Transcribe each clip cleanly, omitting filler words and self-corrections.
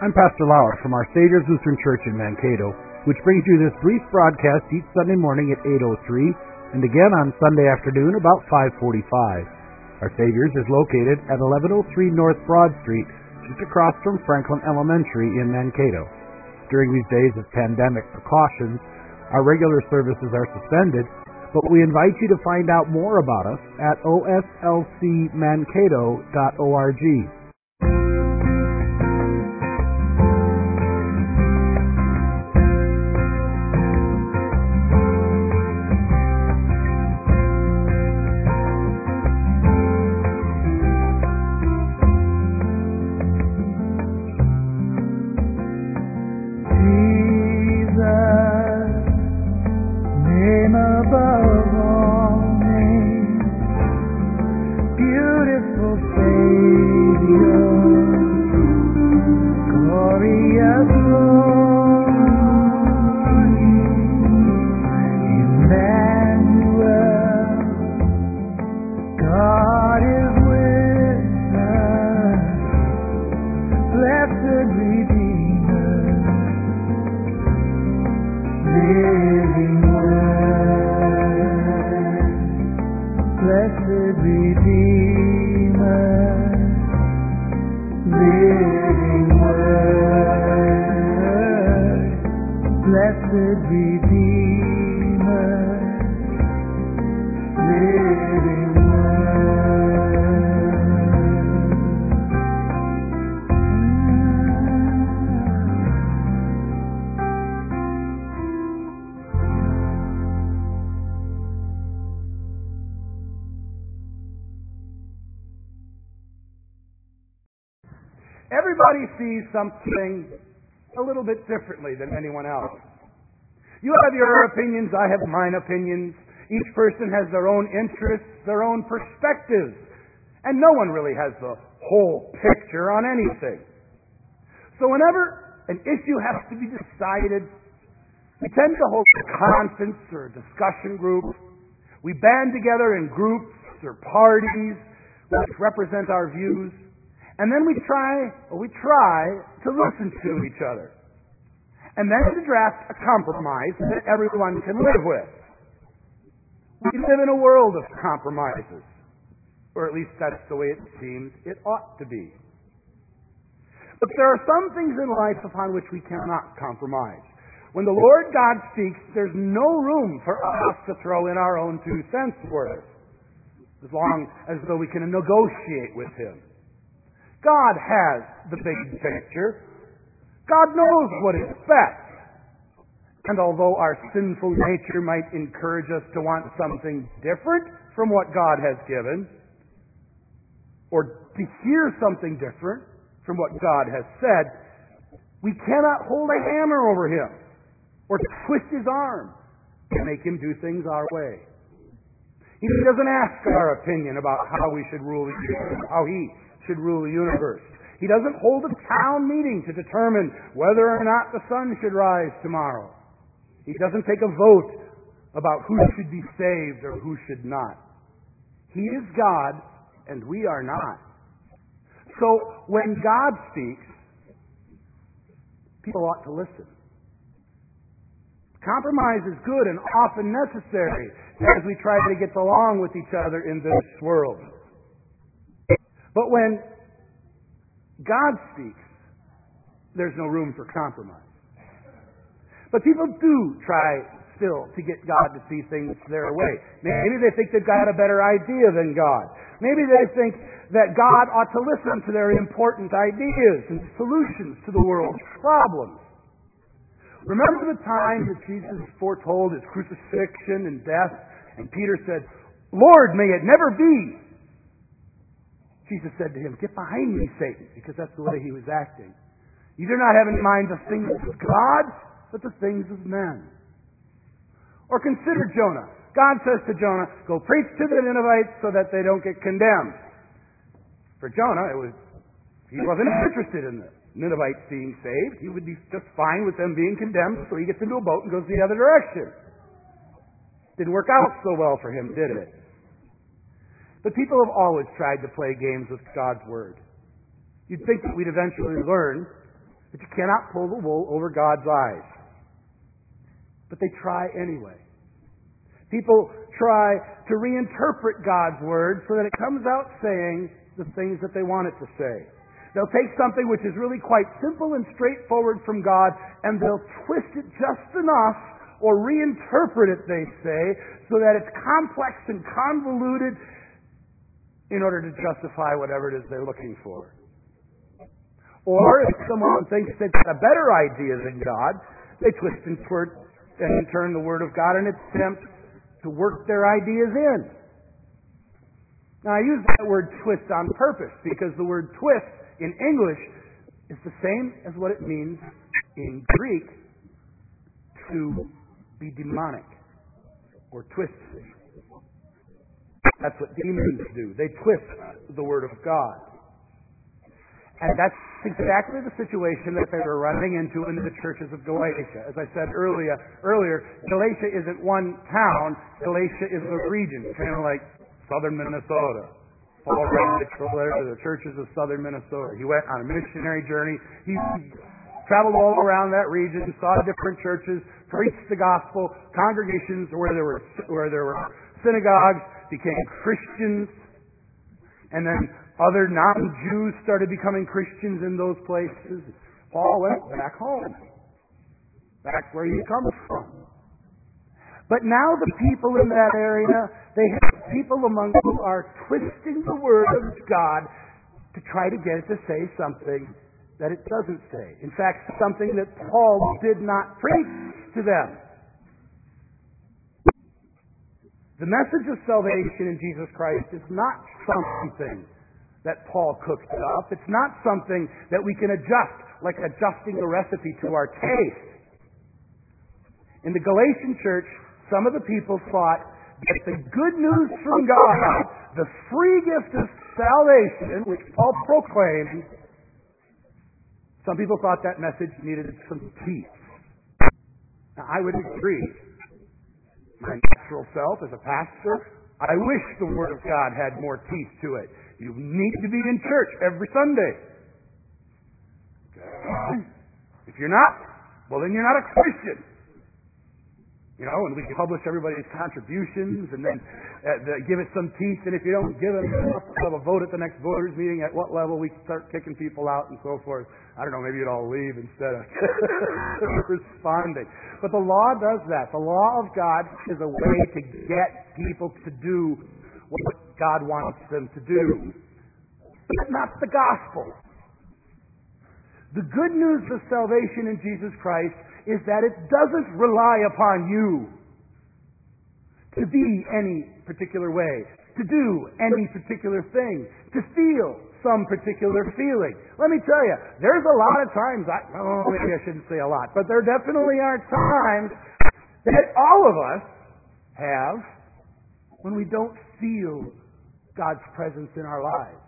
I'm Pastor Lauer from Our Savior's Lutheran Church in Mankato, which brings you this brief broadcast each Sunday morning at 8:03 and again on Sunday afternoon about 5:45. Our Savior's is located at 1103 North Broad Street, just across from Franklin Elementary in Mankato. During these days of pandemic precautions, our regular services are suspended, but we invite you to find out more about us at oslcmankato.org. Everybody sees something a little bit differently than anyone else. You have your opinions, I have mine opinions. Each person has their own interests, their own perspectives, and no one really has the whole picture on anything. So whenever an issue has to be decided, we tend to hold a conference or a discussion group. We band together in groups or parties which represent our views. And then we try to listen to each other. And then to draft a compromise that everyone can live with. We live in a world of compromises. Or at least that's the way it seems it ought to be. But there are some things in life upon which we cannot compromise. When the Lord God speaks, there's no room for us to throw in our own 2 cents worth. As long as though we can negotiate with Him. God has the big picture. God knows what is best. And although our sinful nature might encourage us to want something different from what God has given, or to hear something different from what God has said, we cannot hold a hammer over Him or twist His arm to make Him do things our way. He doesn't ask our opinion about how we should rule the universe, how He should rule the universe. He doesn't hold a town meeting to determine whether or not the sun should rise tomorrow. He doesn't take a vote about who should be saved or who should not. He is God, and we are not. So when God speaks, people ought to listen. Compromise is good and often necessary as we try to get along with each other in this world. But when God speaks, there's no room for compromise. But people do try still to get God to see things their way. Maybe they think they've got a better idea than God. Maybe they think that God ought to listen to their important ideas and solutions to the world's problems. Remember the time that Jesus foretold His crucifixion and death, and Peter said, "Lord, may it never be." Jesus said to him, "Get behind me, Satan," because that's the way He was acting. You do not have in mind the things of God, but the things of men. Or consider Jonah. God says to Jonah, "Go preach to the Ninevites so that they don't get condemned." For Jonah, he wasn't interested in the Ninevites being saved. He would be just fine with them being condemned, so he gets into a boat and goes the other direction. Didn't work out so well for him, did it? But people have always tried to play games with God's Word. You'd think that we'd eventually learn But you cannot pull the wool over God's eyes. But they try anyway. People try to reinterpret God's Word so that it comes out saying the things that they want it to say. They'll take something which is really quite simple and straightforward from God, and they'll twist it just enough, or reinterpret it, they say, so that it's complex and convoluted in order to justify whatever it is they're looking for. Or if someone thinks they've got a better idea than God, they twist and turn the Word of God in its attempt to work their ideas in. Now, I use that word twist on purpose because the word twist in English is the same as what it means in Greek to be demonic or twisted. That's what demons do. They twist the Word of God. And that's exactly the situation that they were running into in the churches of Galatia. As I said earlier, Galatia isn't one town. Galatia is a region, kind of like southern Minnesota. Paul wrote to the churches of southern Minnesota. He went on a missionary journey. He traveled all around that region, saw different churches, preached the gospel, congregations where there were synagogues became Christians, and then other non-Jews started becoming Christians in those places. Paul went back home, back where he comes from. But now the people in that area, they have people among who are twisting the Word of God to try to get it to say something that it doesn't say. In fact, something that Paul did not preach to them. The message of salvation in Jesus Christ is not something that Paul cooked up. It's not something that we can adjust, like adjusting a recipe to our taste. In the Galatian church, some of the people thought that the good news from God, the free gift of salvation, which Paul proclaimed, some people thought that message needed some teeth. Now, I would agree. My natural self as a pastor, I wish the Word of God had more teeth to it. You need to be in church every Sunday. Okay. If you're not, well, then you're not a Christian. You know, and we publish everybody's contributions and then give it some teeth, and if you don't give it enough, we'll have a vote at the next voters meeting at what level we start kicking people out and so forth. I don't know, maybe you'd all leave instead of responding. But the law does that. The law of God is a way to get people to do what God wants them to do. But not the gospel. The good news of salvation in Jesus Christ is that it doesn't rely upon you to be any particular way, to do any particular thing, to feel some particular feeling. Let me tell you, there's a lot of times, maybe I shouldn't say a lot, but there definitely are times that all of us have when we don't feel God's presence in our lives.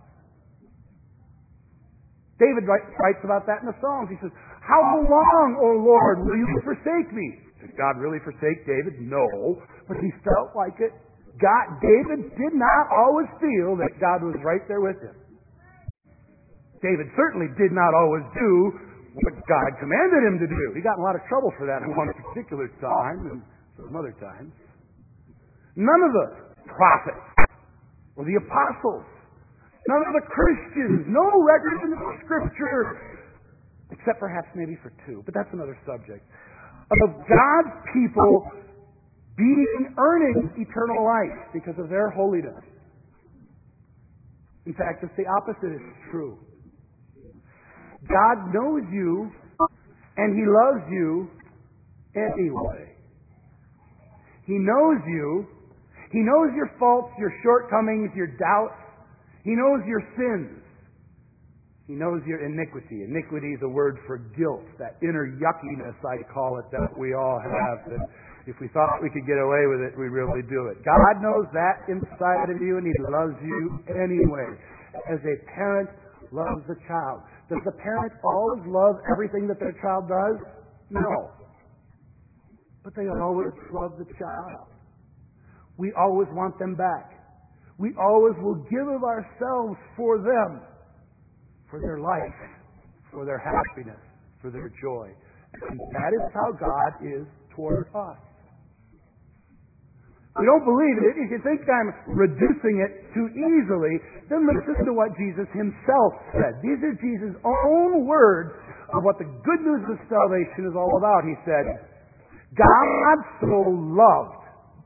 David writes about that in the Psalms. He says, "How long, O Lord, will you forsake me?" Did God really forsake David? No. But he felt like it. David did not always feel that God was right there with him. David certainly did not always do what God commanded him to do. He got in a lot of trouble for that at one particular time and some other times. None of the prophets or the apostles, none of the Christians, no record in the Scripture, except perhaps maybe for two, but that's another subject, of God's people earning eternal life because of their holiness. In fact, it's the opposite is true. God knows you, and He loves you anyway. He knows you. He knows your faults, your shortcomings, your doubts. He knows your sins. He knows your iniquity. Iniquity is a word for guilt, that inner yuckiness, I call it, that we all have. That if we thought we could get away with it, we really do it. God knows that inside of you, and He loves you anyway. As a parent loves a child. Does the parent always love everything that their child does? No. But they always love the child. We always want them back. We always will give of ourselves for them, for their life, for their happiness, for their joy. And that is how God is toward us. If you don't believe it, if you think I'm reducing it too easily, then listen to what Jesus himself said. These are Jesus' own words of what the good news of salvation is all about. He said, God so loved.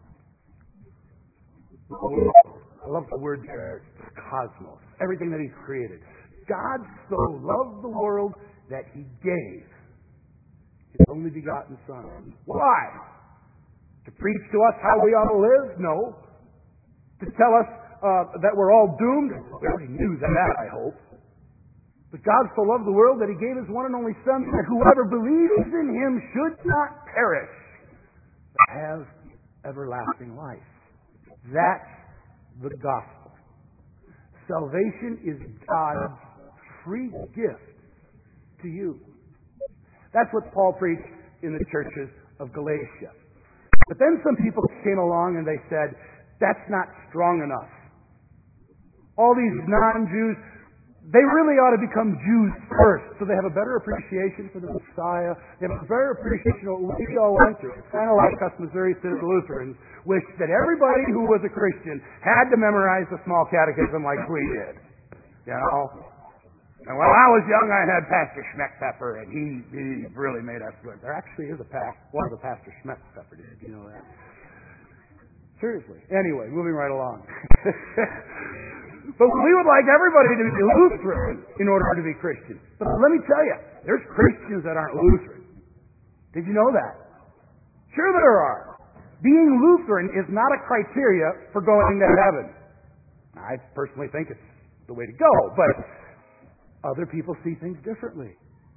I love the word there, cosmos, everything that he's created. God so loved the world that he gave his only begotten Son. Why? To preach to us how we ought to live? No. To tell us that we're all doomed? We already knew that, I hope. But God so loved the world that he gave his one and only Son, that whoever believes in him should not perish, but have everlasting life. That's the gospel. Salvation is God's free gift to you. That's what Paul preached in the churches of Galatia. But then some people came along and they said, that's not strong enough. All these non-Jews, they really ought to become Jews first, so they have a better appreciation for the Messiah. They have a better appreciation of what we all went through. It's kind of like us Missouri Synod Lutherans wish that everybody who was a Christian had to memorize the small catechism like we did. You know? And when I was young, I had Pastor Schmeckpepper, and he really made us good. There actually is one of the Pastor Schmeckpepper. Did you know that? Seriously. Anyway, moving right along. But we would like everybody to be Lutheran in order to be Christian. But let me tell you, there's Christians that aren't Lutheran. Did you know that? Sure there are. Being Lutheran is not a criteria for going to heaven. I personally think it's the way to go, but other people see things differently.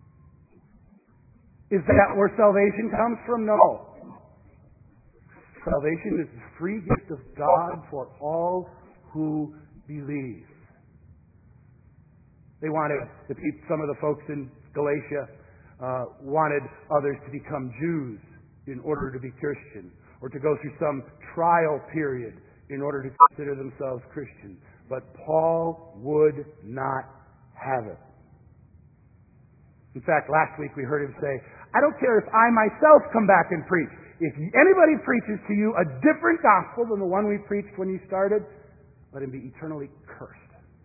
Is that where salvation comes from? No. Salvation is the free gift of God for all who believe. Some of the folks in Galatia wanted others to become Jews in order to be Christian, or to go through some trial period in order to consider themselves Christian. But Paul would not have it. In fact, last week we heard him say, I don't care if I myself come back and preach. If anybody preaches to you a different gospel than the one we preached when you started, let him be eternally cursed.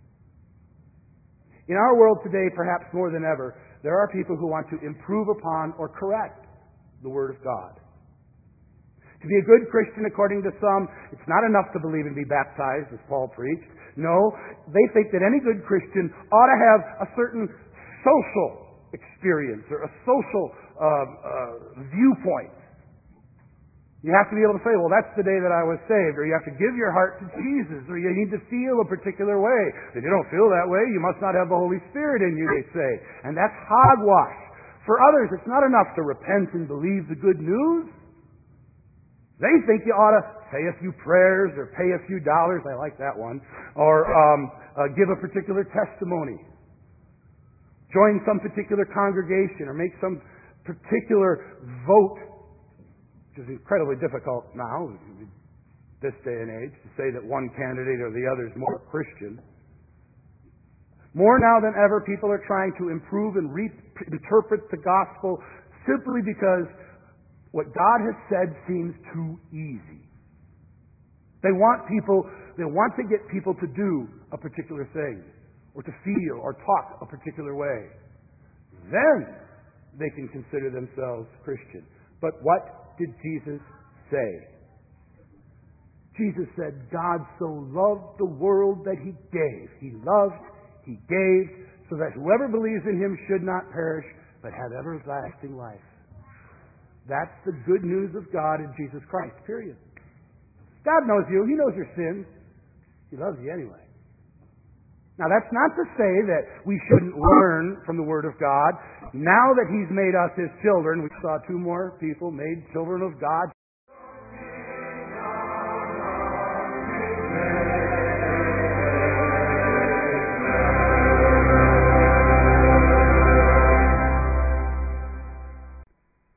In our world today, perhaps more than ever, there are people who want to improve upon or correct the Word of God. To be a good Christian, according to some, it's not enough to believe and be baptized, as Paul preached. No, they think that any good Christian ought to have a certain social experience or a social viewpoint. You have to be able to say, well, that's the day that I was saved, or you have to give your heart to Jesus, or you need to feel a particular way. If you don't feel that way, you must not have the Holy Spirit in you, they say. And that's hogwash. For others, it's not enough to repent and believe the good news. They think you ought to say a few prayers or pay a few dollars. I like that one. Or give a particular testimony. Join some particular congregation or make some particular vote, which is incredibly difficult now, this day and age, to say that one candidate or the other is more Christian. More now than ever, people are trying to improve and reinterpret the gospel simply because what God has said seems too easy. They want to get people to do a particular thing, or to feel or talk a particular way. Then they can consider themselves Christian. But what did Jesus say? Jesus said, God so loved the world that he gave. He loved, he gave, so that whoever believes in him should not perish, but have everlasting life. That's the good news of God in Jesus Christ, period. God knows you. He knows your sins. He loves you anyway. Now, that's not to say that we shouldn't learn from the Word of God. Now that he's made us his children, we saw two more people made children of God